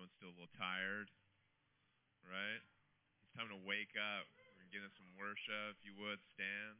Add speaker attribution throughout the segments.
Speaker 1: Anyone still a little tired? Right? It's time to wake up. We're going to get in some worship. If you would, stand.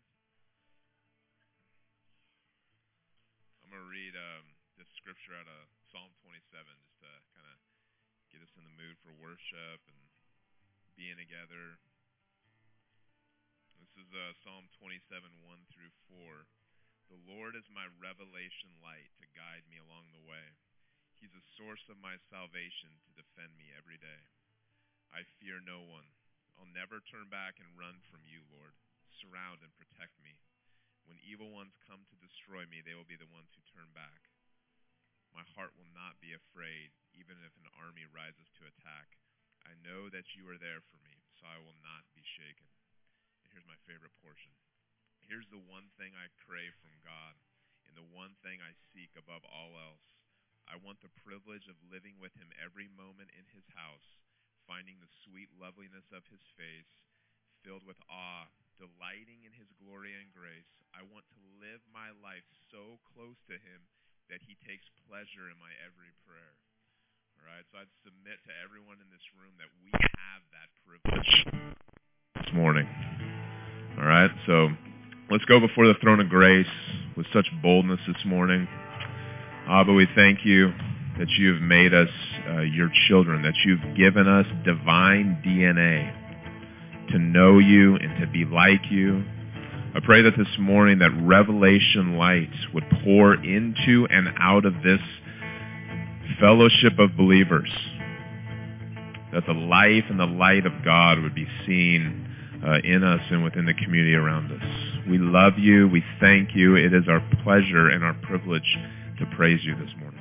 Speaker 1: I'm going to read this scripture out of Psalm 27 just to kind of get us in the mood for worship and being together. This is Psalm 27, 1 through 4. The Lord is my revelation light to guide me along the way. He's a source of my salvation to defend me every day. I fear no one. I'll never turn back and run from you, Lord. Surround and protect me. When evil ones come to destroy me, they will be the ones who turn back. My heart will not be afraid, even if an army rises to attack. I know that you are there for me, so I will not be shaken. And here's my favorite portion. Here's the one thing I crave from God, and the one thing I seek above all else. I want the privilege of living with him every moment in his house, finding the sweet loveliness of his face, filled with awe, delighting in his glory and grace. I want to live my life so close to him that he takes pleasure in my every prayer. All right, so I'd submit to everyone in this room that we have that privilege this morning. All right, so let's go before the throne of grace with such boldness this morning. Abba, we thank you that you have made us your children, that you've given us divine DNA to know you and to be like you. I pray that this morning that revelation light would pour into and out of this fellowship of believers, that the life and the light of God would be seen in us and within the community around us. We love you. We thank you. It is our pleasure and our privilege to praise you this morning.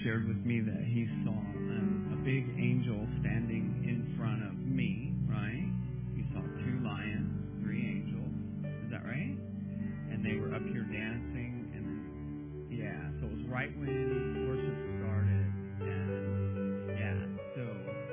Speaker 2: shared with me that he saw a big angel standing in front of me, right? He saw 2 lions, 3 angels. Is that right? And they were up here dancing. And yeah, so it was right when worship started. And yeah, so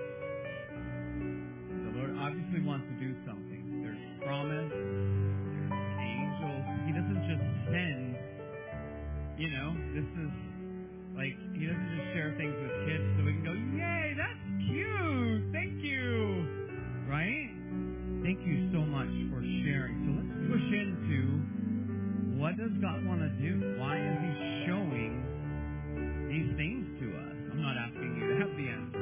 Speaker 2: the Lord obviously wants to do something. There's promise, there's angels. He doesn't just send, this is like, he doesn't just share things with kids so we can go, yay, that's cute, thank you, right? Thank you so much for sharing. So let's push into, what does God want to do? Why is he showing these things to us? I'm not asking you to have the answer.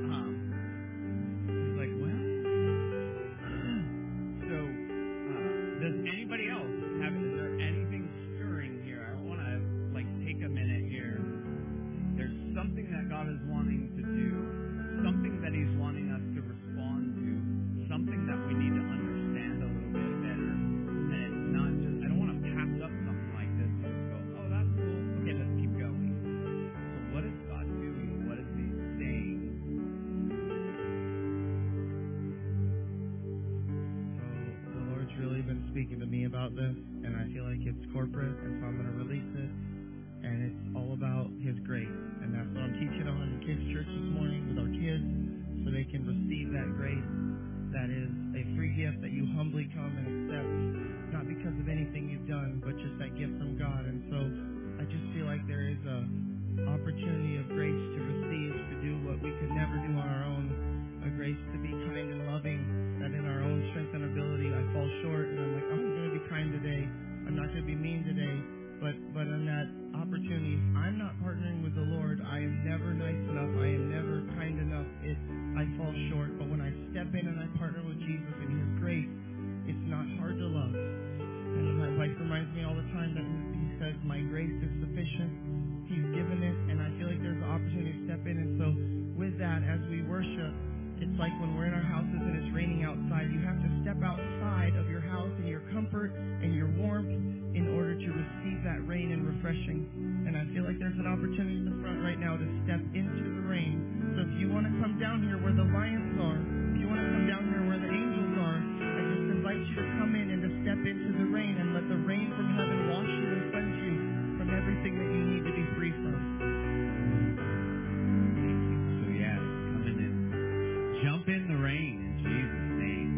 Speaker 2: He's like, well, so does anybody else have, is there anything stirring here? I want to take a minute here. There's something that God is wanting to do, something that he's wanting us to respond to, something that we need to understand a little bit better. And it's not just, I don't want to pass up something like this and just go, oh, that's cool. Okay, let's keep going. So what is God doing? What is he saying?
Speaker 3: So the Lord's really been speaking to me about this, and I feel like it's corporate, and so I'm going to release it. And it's all about his grace. And that's what I'm teaching on in kids' church this morning with our kids, so they can receive that grace that is a free gift that you humbly come and accept, not because of anything you've done, but just that gift from God. And so I just feel like there is a opportunity of grace to receive, to do what we could never do on our own, a grace to be kind and loving, that in our own strength and ability I fall short, and I'm like, oh, I'm going to be kind today, I'm not going to be mean today. But in that opportunity, if I'm not partnering with the Lord, I am never nice enough, I am never kind enough, I fall short. But when I step in and I partner with Jesus and his grace, it's not hard to love. And my wife reminds me all the time that he says, my grace is sufficient. He's given it, and I feel like there's an opportunity to step in. And so with that, as we worship, it's like when we're in our houses and it's raining outside, you have to step outside of your house and your comfort and your warmth in order to receive that rain and refreshing. And I feel like there's an opportunity in the front right now to step into the rain. So if you want to come down here where the lions are, if you want to come down here where the angels are, I just invite you to come in and to step into the rain and let the rain from heaven wash you and cleanse you from everything that you need to be free from.
Speaker 2: So yeah, come in and jump in the rain in Jesus' name.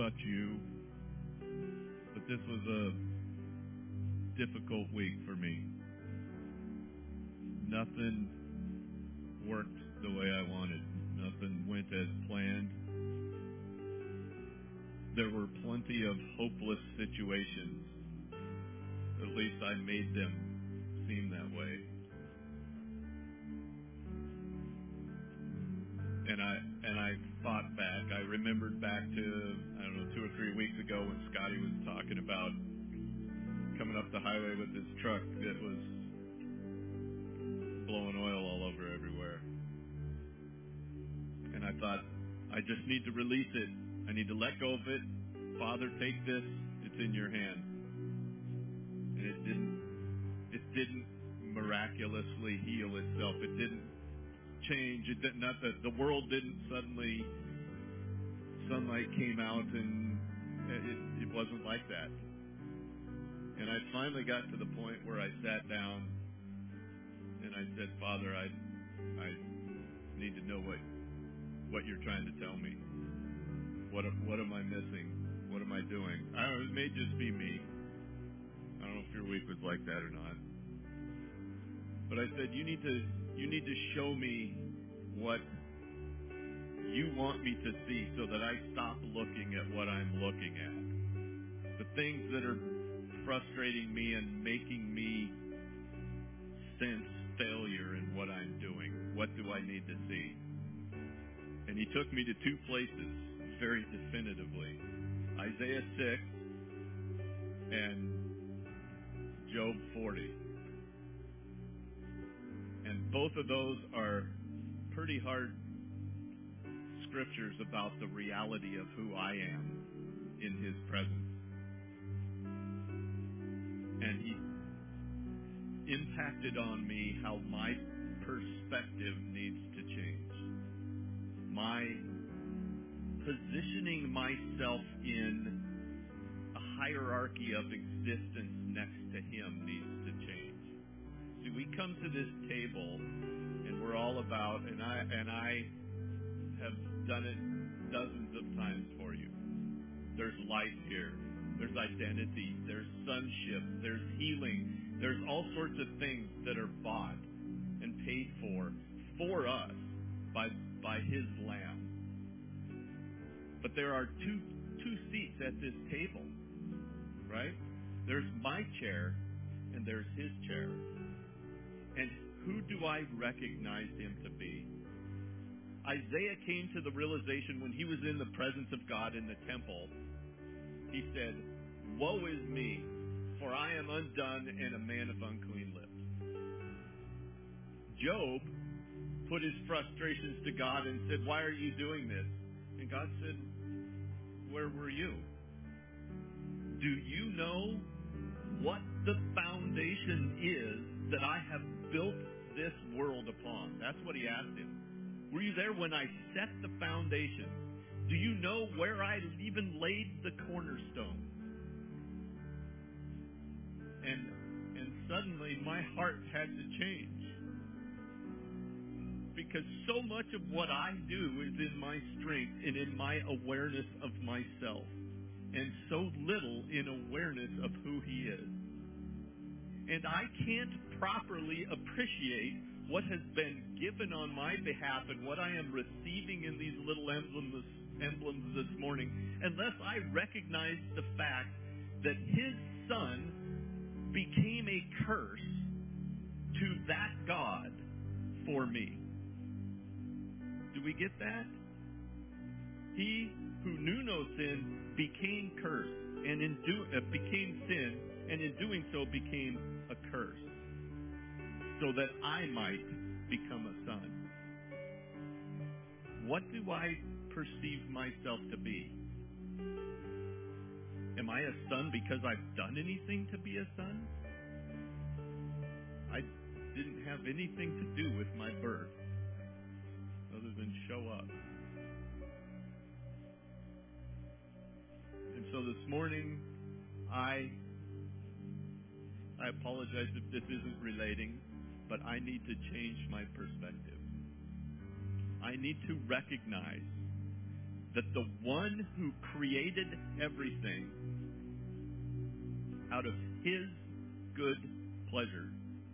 Speaker 4: about you, but this was a difficult week for me. Nothing worked the way I wanted. Nothing went as planned. There were plenty of hopeless situations. At least I made them seem that way. And I thought back. I remembered back to, 2 or 3 weeks ago when Scotty was talking about coming up the highway with his truck that was blowing oil all over everywhere. And I thought, I just need to release it. I need to let go of it. Father, take this. It's in your hand. And it didn't miraculously heal itself. It didn't change. It didn't. Not that the world didn't suddenly, sunlight came out, and it wasn't like that. And I finally got to the point where I sat down and I said, Father, I need to know what you're trying to tell me. What am I missing? What am I doing? It may just be me. I don't know if your week was like that or not. But I said, you need to show me what you want me to see so that I stop looking at what I'm looking at. The things that are frustrating me and making me sense failure in what I'm doing. What do I need to see? And he took me to 2 places very definitively. Isaiah 6 and Job 40. And both of those are pretty hard scriptures about the reality of who I am in his presence. And he impacted on me how my perspective needs to change. My positioning myself in a hierarchy of existence next to him needs to change. See, we come to this table and we're all about, and I have done it dozens of times for you. There's life here. There's identity. There's sonship. There's healing. There's all sorts of things that are bought and paid for us by his Lamb. But there are two seats at this table, right? There's my chair and there's his chair. And who do I recognize him to be? Isaiah came to the realization when he was in the presence of God in the temple. He said, "Woe is me, for I am undone and a man of unclean lips." Job put his frustrations to God and said, "Why are you doing this?" And God said, "Where were you? Do you know what the foundation is that I have built this world upon?" That's what he asked him. Were you there when I set the foundation? Do you know where I even laid the cornerstone? And suddenly my heart had to change. Because so much of what I do is in my strength and in my awareness of myself. And so little in awareness of who he is. And I can't properly appreciate what has been given on my behalf and what I am receiving in these little emblems this morning unless I recognize the fact that his son became a curse to that God for me. Do we get that? He who knew no sin became cursed and became sin, and in doing so became a curse, so that I might become a son. What do I perceive myself to be? Am I a son because I've done anything to be a son? I didn't have anything to do with my birth other than show up. And so this morning, I apologize if this isn't relating, but I need to change my perspective. I need to recognize that the one who created everything out of his good pleasure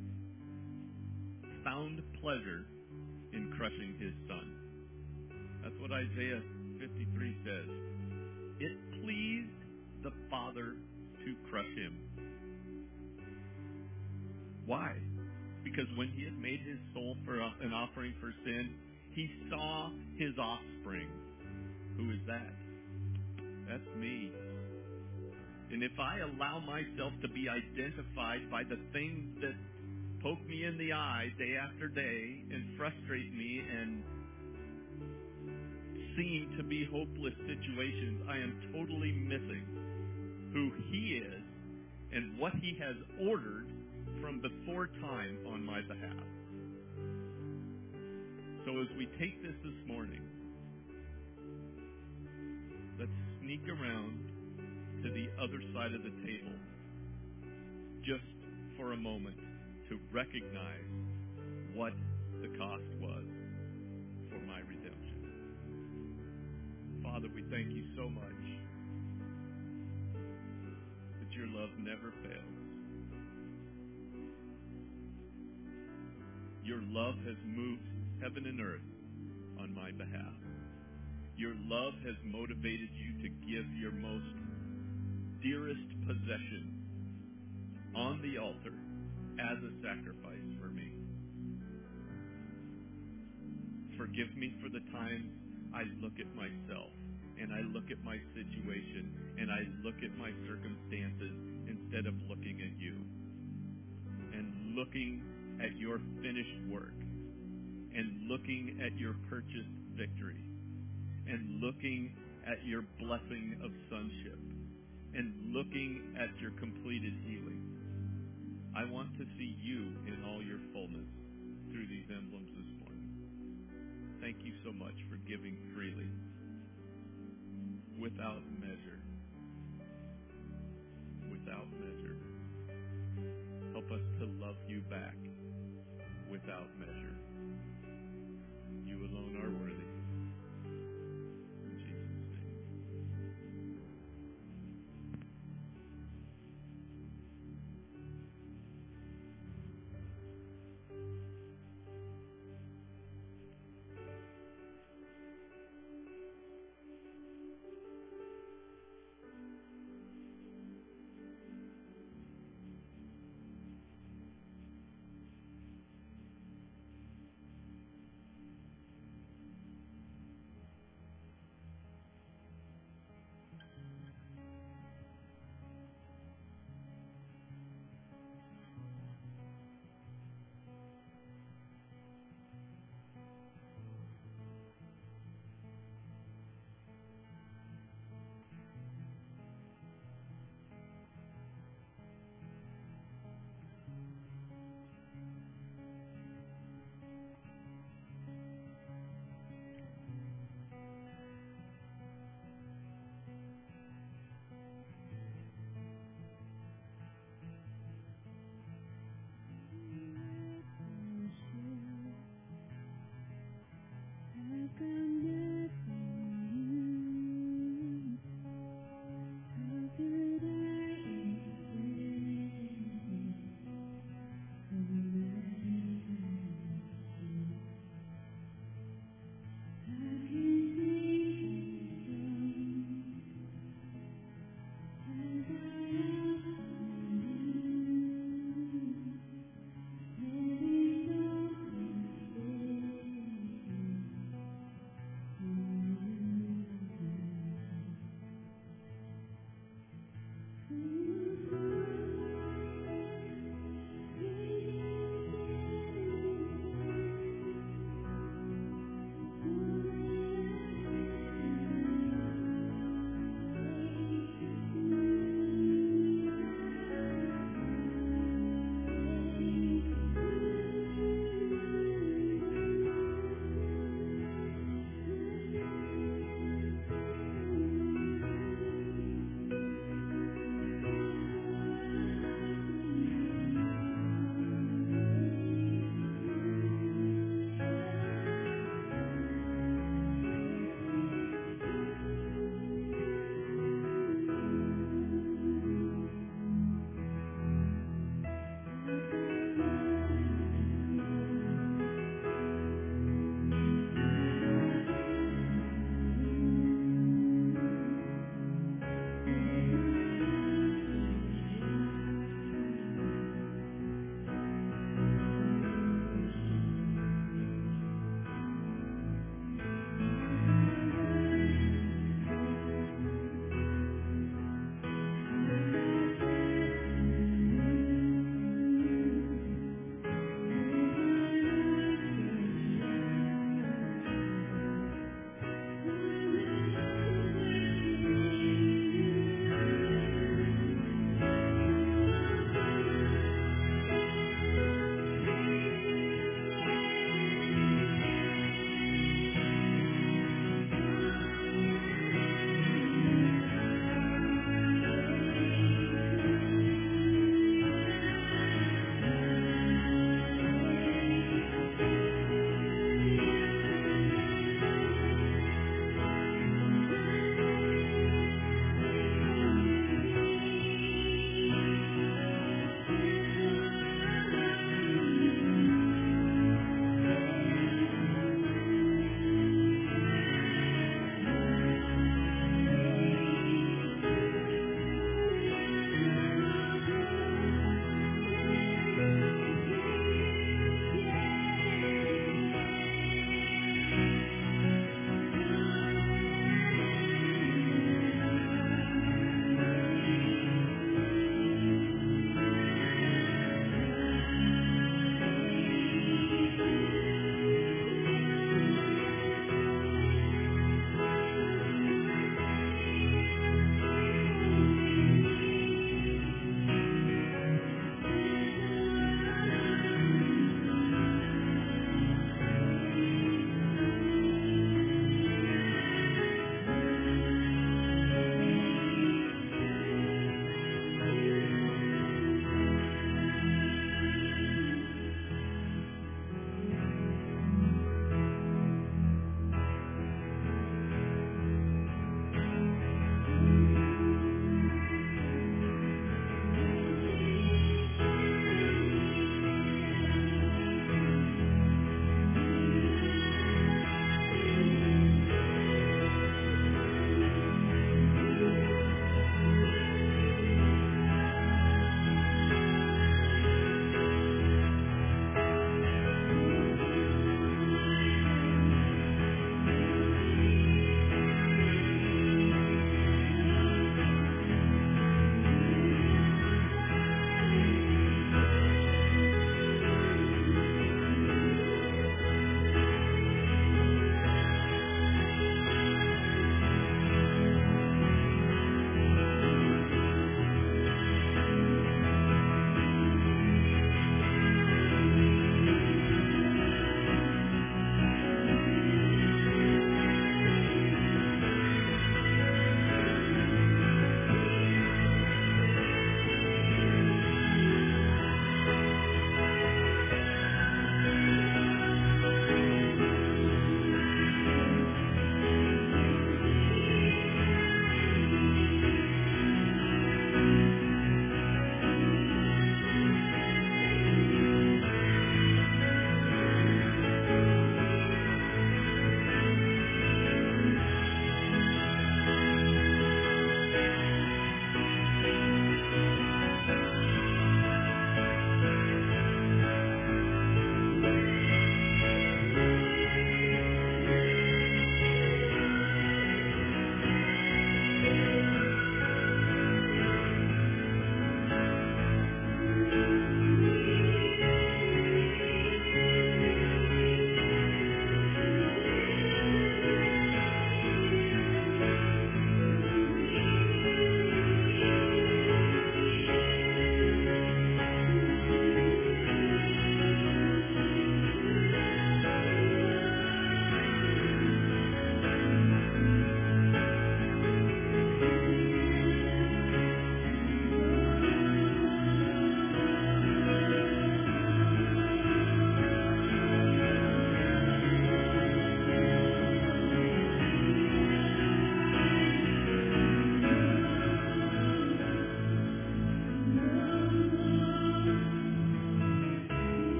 Speaker 4: found pleasure in crushing his son. That's what Isaiah 53 says. It pleased the Father to crush him. Why? Because when he had made his soul for an offering for sin, he saw his offspring. Who is that? That's me. And if I allow myself to be identified by the things that poke me in the eye day after day and frustrate me and seem to be hopeless situations, I am totally missing who he is and what he has ordered from before time on my behalf. So as we take this morning, let's sneak around to the other side of the table just for a moment to recognize what the cost was for my redemption. Father, we thank you so much that your love never fails. Your love has moved heaven and earth on my behalf. Your love has motivated you to give your most dearest possession on the altar as a sacrifice for me. Forgive me for the times I look at myself and I look at my situation and I look at my circumstances instead of looking at you and looking at your finished work and looking at your purchased victory and looking at your blessing of sonship and looking at your completed healing. I want to see you in all your fullness through these emblems this morning. Thank you so much for giving freely, without measure. Without measure. Help us to love you back without measure. You alone are worthy. In Jesus' name.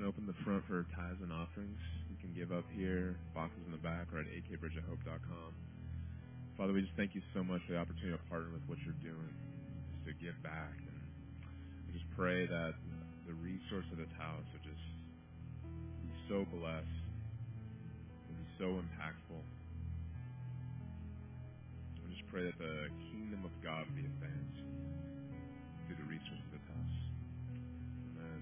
Speaker 1: open the front for tithes and offerings. You can give up here, boxes in the back, or at akbridgeofhope.com. Father, we just thank you so much for the opportunity to partner with what you're doing, just to give back. And I just pray that the resource of this house would just be so blessed and be so impactful. I just pray that the kingdom of God be advanced through the resource of this house. Amen.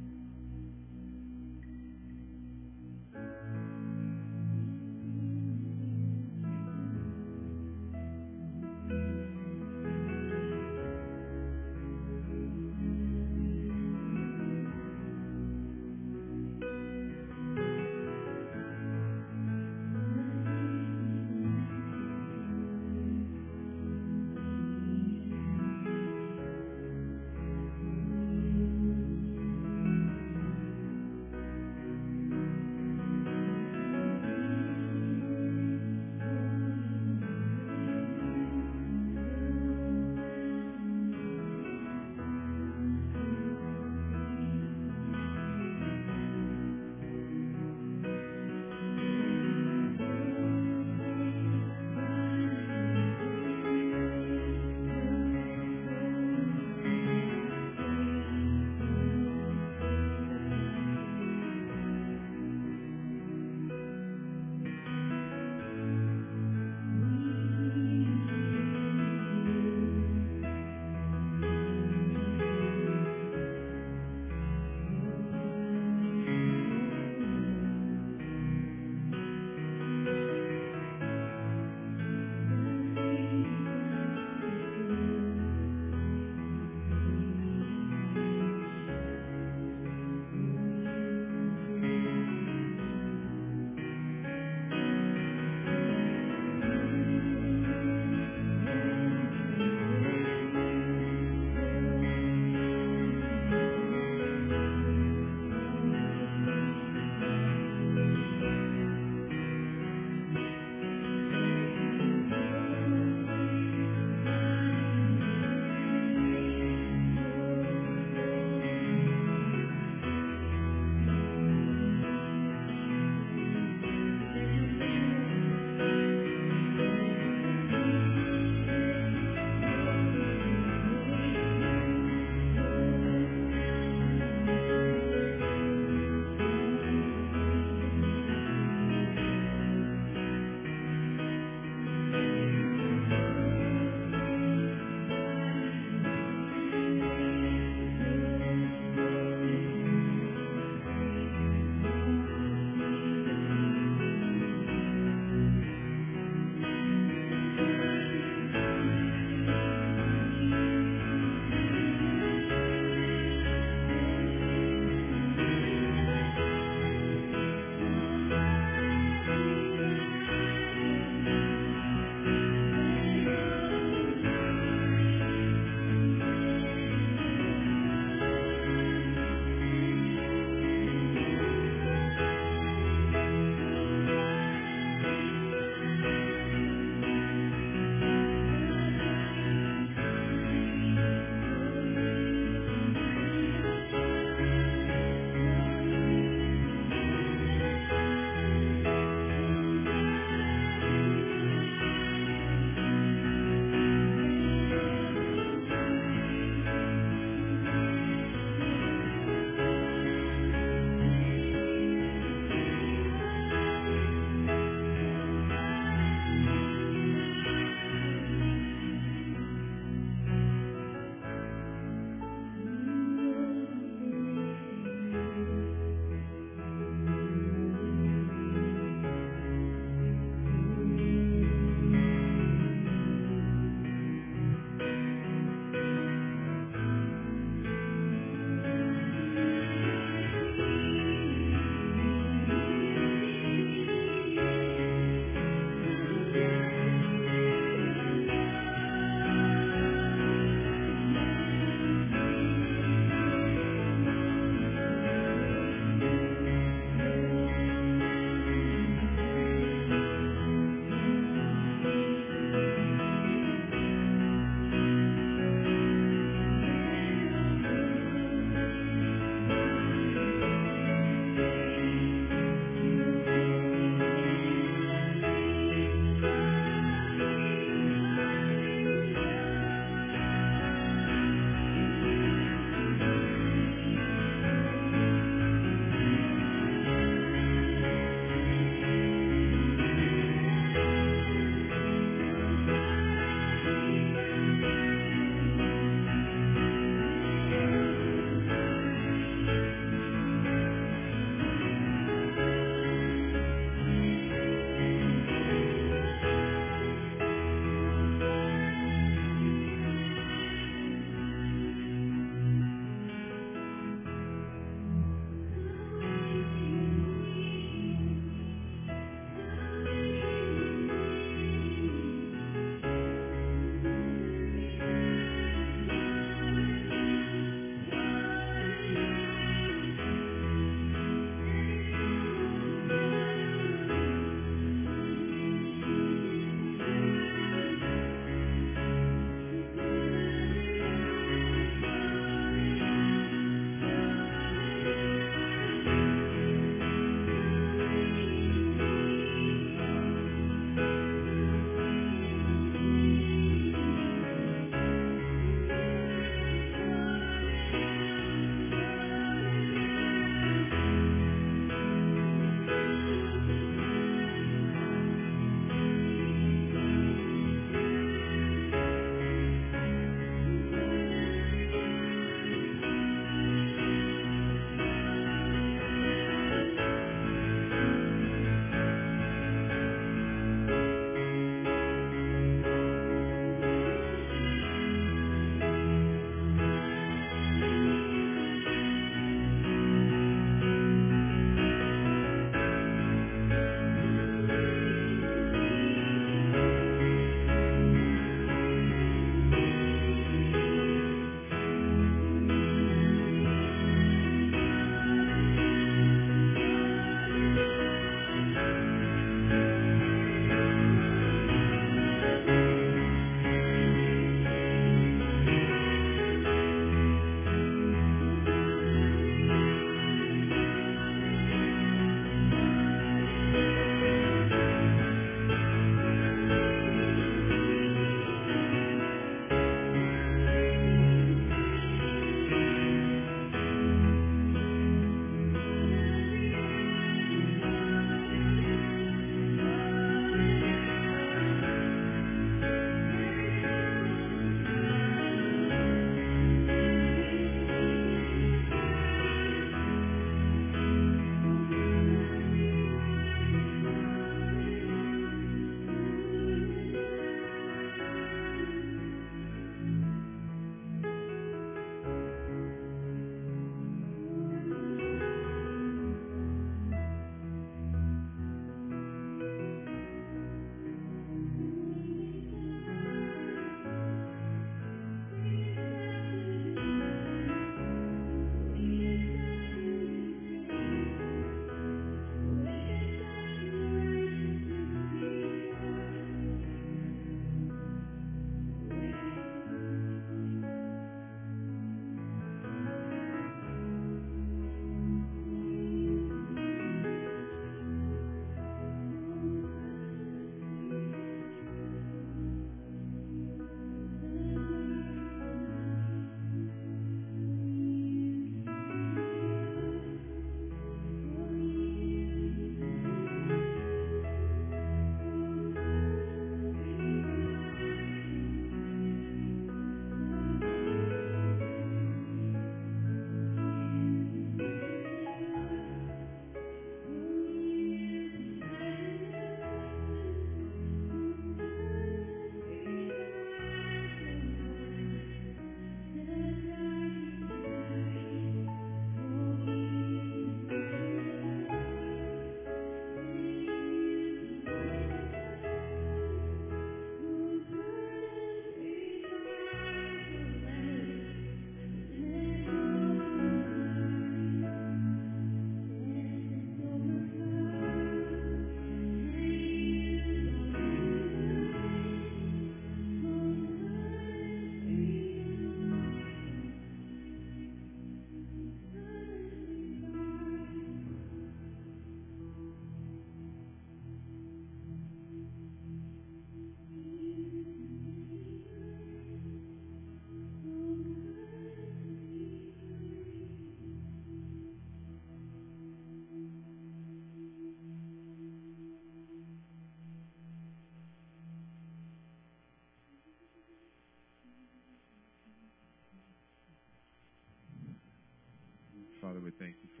Speaker 1: Father, we thank you for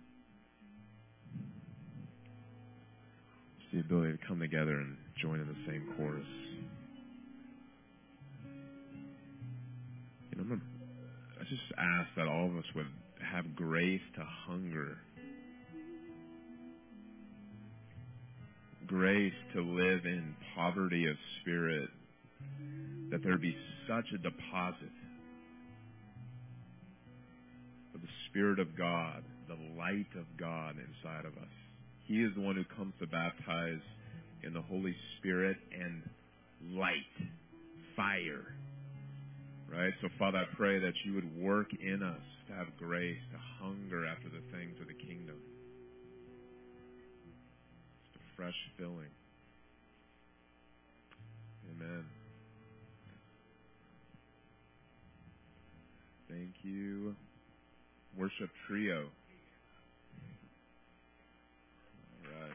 Speaker 1: the ability to come together and join in the same chorus. I just ask that all of us would have grace to hunger, grace to live in poverty of spirit, that there be such a deposit of the Spirit of God, the light of God inside of us. He is the one who comes to baptize in the Holy Spirit and light, fire. Right? So, Father, I pray that you would work in us to have grace, to hunger after the things of the kingdom. Just a fresh filling. Amen. Thank you. Worship trio. All right.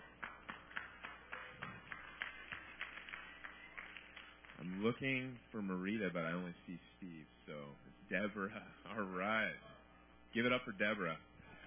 Speaker 1: I'm looking for Marita, but I only see Steve. So it's Deborah. All right. Give it up for Deborah.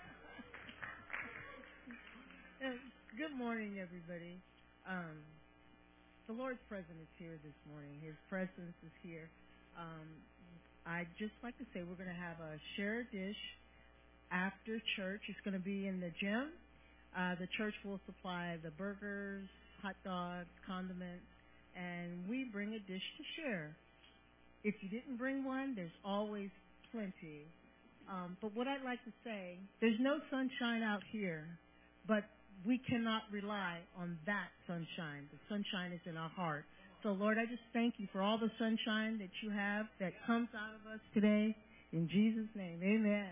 Speaker 5: Good morning, everybody. The Lord's presence is here this morning. His presence is here. I'd just like to say we're going to have a share dish after church. It's going to be in the gym. The church will supply the burgers, hot dogs, condiments, and we bring a dish to share. If you didn't bring one, there's always plenty. But what I'd like to say, there's no sunshine out here, but we cannot rely on that sunshine. The sunshine is in our heart. So, Lord, I just thank you for all the sunshine that you have that comes out of us today. In Jesus' name, amen.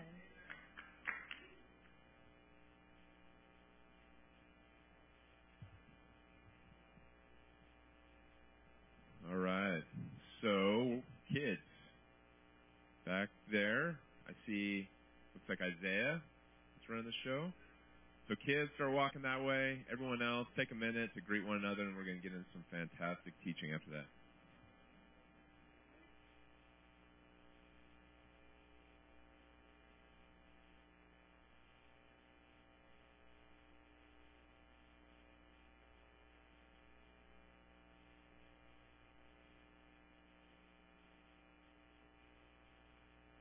Speaker 1: All right. So, kids, back there, I see, looks like Isaiah is running the show. So kids, start walking that way. Everyone else, take a minute to greet one another, and we're going to get into some fantastic teaching after that.